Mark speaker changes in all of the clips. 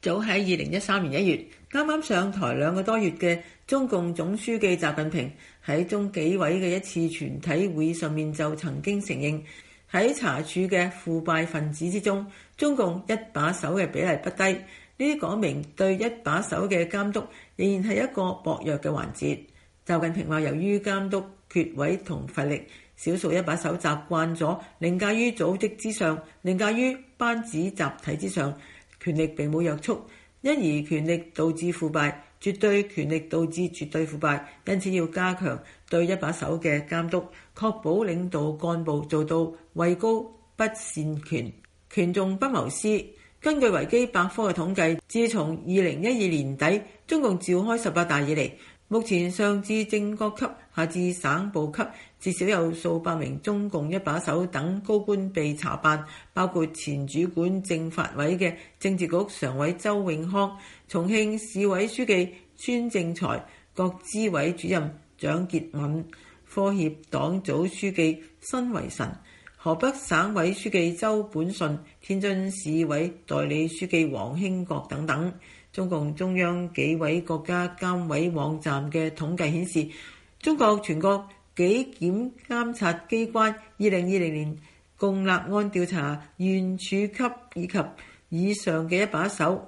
Speaker 1: 早喺2013年1月，啱啱上台2個多月嘅中共總書記習近平喺中紀委嘅一次全體會議上面就曾經承認，喺查處嘅腐敗分子之中，中共一把手嘅比例不低。呢啲講明對一把手嘅監督仍然係一個薄弱嘅環節。習近平話，由於監督缺位同乏力，少數一把手習慣咗凌駕於組織之上，凌駕於班子集體之上，權力並冇約束，因而權力導致腐敗，絕對權力導致絕對腐敗。因此要加強對一把手嘅監督，確保領導幹部做到位高不擅權，權重不謀私。根據維基百科嘅統計，自從2012年底中共召開18大以嚟，目前上至正國級，下至省部級，至少有數百名中共一把手等高官被查辦，包括前主管政法委嘅政治局常委周永康、重慶市委書記孫政才、各支委主任蔣潔敏、科協黨組書記辛維慎、河北省委書記周本順、天津市委代理書記王興國等等。中共中央紀委國家監委網站嘅統計顯示，中國全國紀檢監察機關2020年共立案調查縣處級以及以上嘅一把手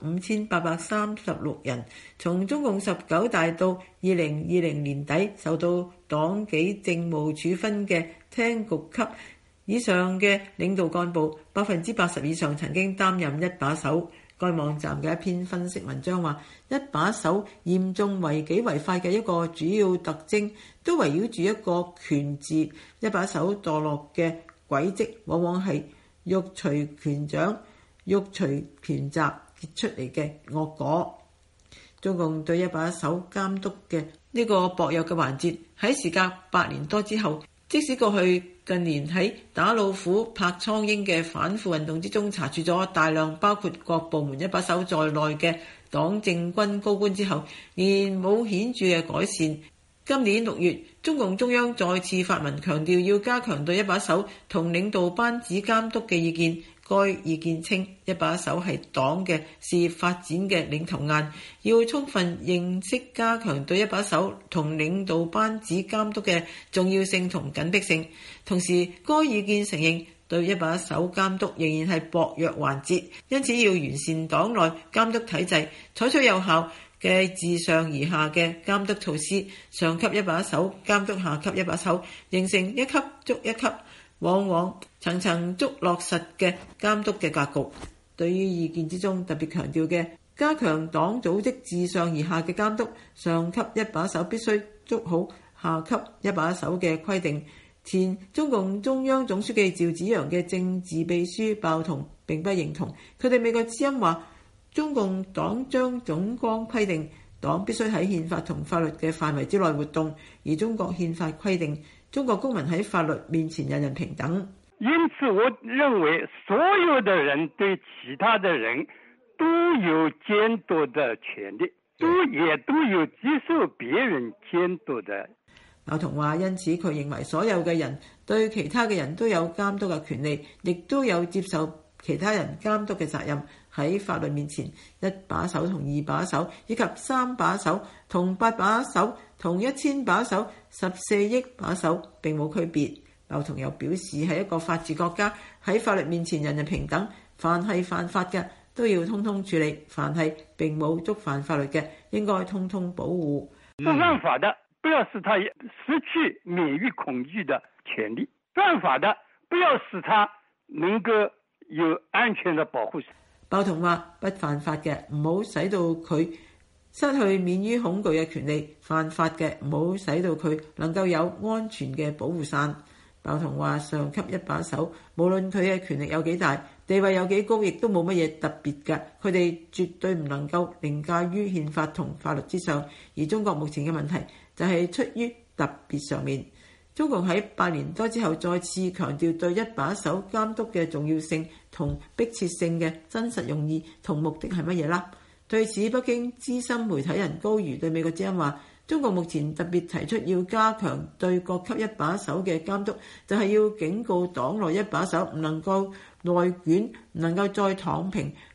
Speaker 1: 5836人，從中共19大到2020年底受到黨紀政務處分嘅廳局級以上嘅領導幹部80%以上曾經擔任一把手。該網站嘅一篇分析文章話，一把手嚴重違紀違法嘅一個主要特徵都圍繞住一個權字。一把手墮落嘅軌跡往往係欲除權掌、欲除權責結出嚟嘅惡果。中共對一把手監督嘅呢個薄弱嘅環節，喺時隔8年多之後，即使過去近年喺打老虎、拍蒼蠅嘅反腐運動之中查處咗大量包括各部門一把手在內嘅黨政軍高官之後，仍然冇顯著嘅改善。今年6月，中共中央再次發文強調要加強對一把手同領導班子監督嘅意見。該意見稱，一把手係黨嘅事業發展嘅領頭雁，要充分認識加強對一把手同領導班子監督嘅重要性同緊迫性。同時，該意見承認對一把手監督仍然係薄弱環節，因此要完善黨內監督體制，採取有效嘅自上而下嘅監督措施，上級一把手監督下級一把手，形成一級捉一級，往往層層捉落實嘅監督嘅格局。對於意見之中特別強調嘅加強黨組織自上而下嘅監督，上級一把手必須捉好下級一把手嘅規定。前中共中央總書記趙紫陽嘅政治秘書鮑彤並不認同。佢哋美國之音話，中共黨章總綱規定黨必須喺憲法同法律嘅範圍之內活動，而中國憲法規定中國公民喺法律面前人人平等。
Speaker 2: 因此我認為所有的人對其他的人都有監督的權利，也都有接受別人監督的。
Speaker 1: 鮑彤話，因此佢認為所有嘅人對其他嘅人都有監督嘅權利，亦都有接受其他人監督嘅責任。喺法律面前，一把手同2把手，以及3把手同8把手，同1000把手、14億把手並冇區別。鮑彤又表示，喺一個法治國家，喺法律面前人人平等，凡係犯法嘅都要通通處理，凡係並冇觸犯法律嘅應該通通保護。
Speaker 2: 不犯法的不要使他失去免於恐懼的權利，犯法的不要使他能夠有安全的保護。
Speaker 1: 鮑彤話，不犯法嘅唔好使到佢失去免於恐懼嘅權利，犯法嘅唔好使到佢能夠有安全嘅保護傘。鮑彤話，上級一把手無論佢嘅權力有幾大，地位有幾高，亦都冇乜嘢特別嘅，佢哋絕對唔能夠凌駕於憲法同法律之上。而中國目前嘅問題就係出於特別上面。中共喺8年多之後再次強調對一把手監督嘅重要性同迫切性嘅真實用意同目的係乜嘢啦？對此，北京資深媒體人高瑜對美國之音話，中國目前特別提出要加強對各級一把手嘅監督，就係要警告黨內一把手唔能夠內捲，唔能夠再躺平，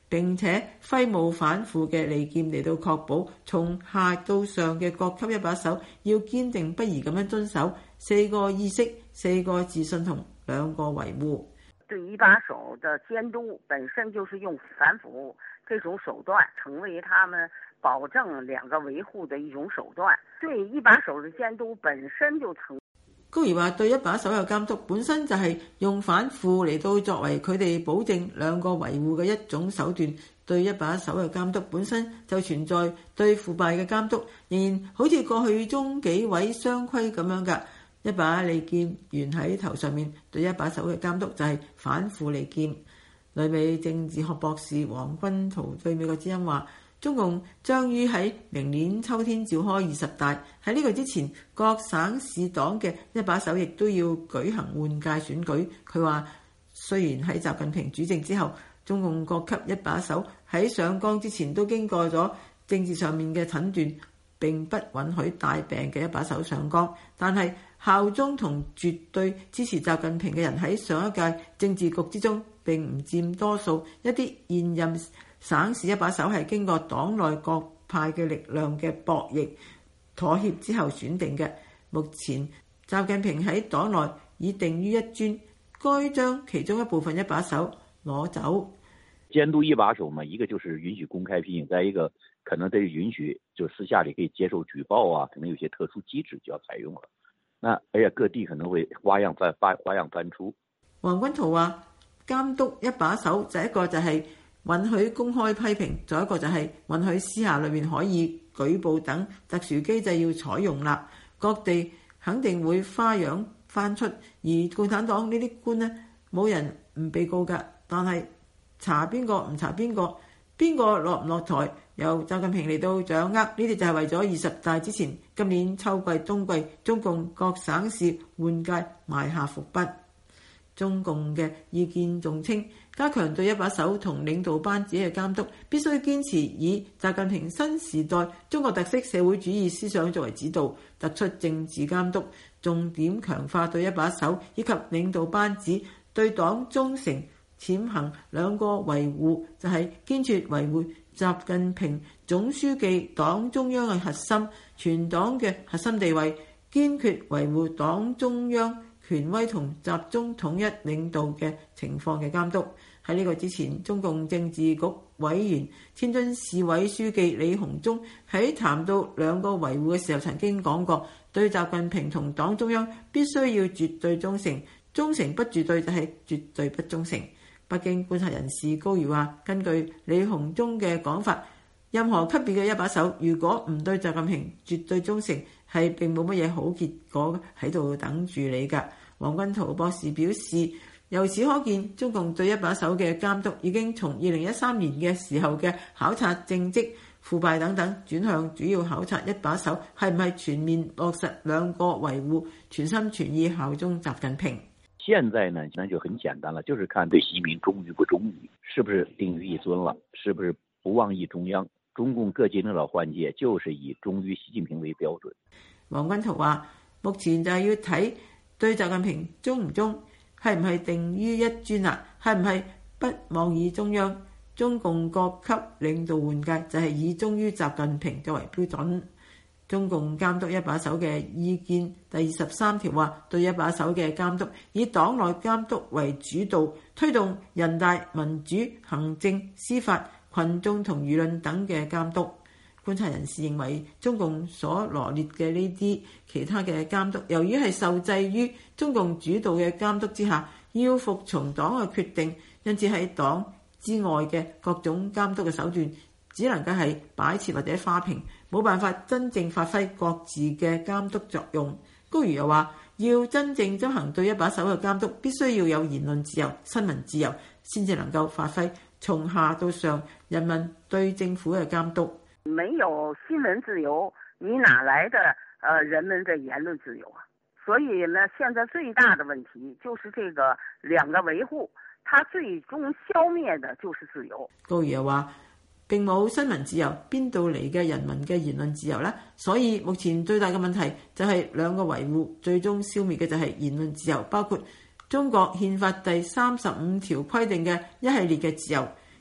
Speaker 1: 並且揮舞反腐嘅利劍嚟到確保從下到上嘅各級一把手要堅定不移咁樣遵守4個意識、4個自信同2個維護。
Speaker 3: 對一把手的監督本身就是用反腐這種手段，成為他們保證2個維護的一種手段。對一把手的監督本身就成。
Speaker 1: 高儀話：對一把手嘅監督本身就係用反腐嚟到作為佢哋保證2個維護嘅一種手段。對一把手嘅監督本身就存在對腐敗嘅監督，仍然好似過去中紀委雙規咁樣㗎。一把利劍懸喺頭上面，對一把手嘅監督就係反腐利劍。旅美政治學博士黃君濤對美國之音話：中共將於喺明年秋天召開20大，喺呢個之前，各省市黨嘅一把手亦都要舉行換屆選舉。佢話：雖然喺習近平主政之後，中共各級一把手喺上崗之前都經過咗政治上面嘅診斷，並不允許帶病嘅一把手上崗，但係效忠同絕對支持習近平嘅人喺上一屆政治局之中並唔佔多數。一啲現任省市一把手係經過黨內各派嘅力量嘅博弈妥協之後選定嘅。目前習近平喺黨內已定於一尊，該將其中一部分一把手攞走。
Speaker 4: 監督一把手嘛，一個就是允許公開批評，再一個可能得允許就私下裡可以接受舉報啊，可能有些特殊機制就要採用了。那而且各地可能會花樣翻出。黃
Speaker 1: 君濤話：監督一把手就一個就係允許公開批評，再一個就係允許私下裏面可以舉報等特殊機制要採用啦。各地肯定會花樣翻出，而共產黨呢啲官呢，冇人唔被告㗎，但係查邊個唔查邊個，邊個落唔落台由習近平嚟到掌握，呢啲就係為咗20大之前今年秋季冬季中共各省市換屆埋下伏筆。中共嘅意見仲稱，加強對一把手同領導班子嘅監督，必須堅持以習近平新時代中國特色社會主義思想作為指導，突出政治監督，重點強化對一把手以及領導班子對黨忠誠踐行2個維護，就係堅決維護習近平總書記黨中央嘅核心、全黨嘅核心地位，堅決維護黨中央權威同集中統一領導嘅情況嘅監督。喺呢個之前，中共政治局委員、天津市委書記李鴻忠喺談到2個維護嘅時候曾經講過，對習近平同黨中央必須要絕對忠誠，忠誠不絕對就係絕對不忠誠。北京觀察人士高瑜話：根據李鴻忠嘅講法，任何級別嘅一把手，如果唔對習近平絕對忠誠，係並冇乜嘢好結果喺度等住你㗎。黃君濤博士表示，由此可見，中共對一把手嘅監督已經從2013年嘅時候嘅考察政績、腐敗等等，轉向主要考察一把手係唔係全面落實2個維護，全心全意效忠習近平。
Speaker 4: 現在呢，那就很簡單了，就是看對習近平忠於不忠於，是不是定於一尊了，是不是不忘議中央。中共各級領導換屆就是以忠於習近平為標準。
Speaker 1: 黃君濤話：目前就係要睇對習近平忠唔忠，係唔係定於一尊啊？係唔係不忘議中央？中共各級領導換屆就係以忠於習近平作為標準。中共監督一把手嘅意見第23條話，對一把手嘅監督以黨內監督為主導，推動人大、民主、行政、司法、群眾同輿論等嘅監督。觀察人士認為，中共所羅列嘅呢啲其他嘅監督，由於係受制於中共主導嘅監督之下，要服從黨嘅決定，因此喺黨之外嘅各種監督嘅手段，只能夠係擺設或者花瓶，冇辦法真正發揮各自嘅監督作用。高瑜又話，要真正執行對一把手嘅監督，必須要有言論自由、新聞自由，先至能夠發揮從下到上人民對政府嘅監督。
Speaker 3: 沒有新聞自由，你哪來的人們的言論自由啊？所以呢，現在最大的問題就是這個2個維護，它最終消滅的就是自由。
Speaker 1: 高瑜又話，並冇新聞自由，邊度嚟嘅人民嘅言論自由呢？所以目前最大嘅問題就係2個維護，最終消滅嘅就係言論自由，包括中國憲法第35條規定嘅一系列嘅自由，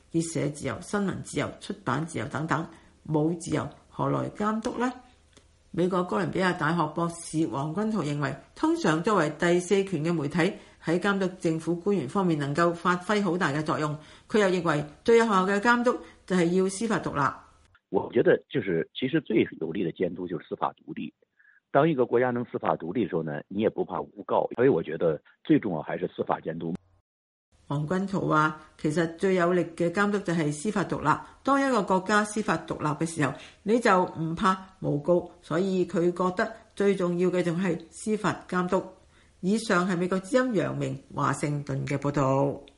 Speaker 1: 結社自由、新聞自由、出版自由等等，冇自由何來監督呢？美國哥倫比亞大學博士黃君濤認為，通常作為第四權嘅媒體喺監督政府官員方面能夠發揮好大嘅作用。佢又認為最有效嘅監督就係要司法獨立。
Speaker 4: 我覺得其實最有力的監督就是司法獨立。當一個國家能司法獨立的時候呢，你也不怕誣告，所以我覺得最重要還是司法監督。
Speaker 1: 黃君濤話，其實最有力嘅監督就係司法獨立。當一個國家司法獨立嘅時候，你就唔怕誣告，所以佢覺得最重要嘅就係司法監督。以上係美國之音楊明華盛頓嘅報導。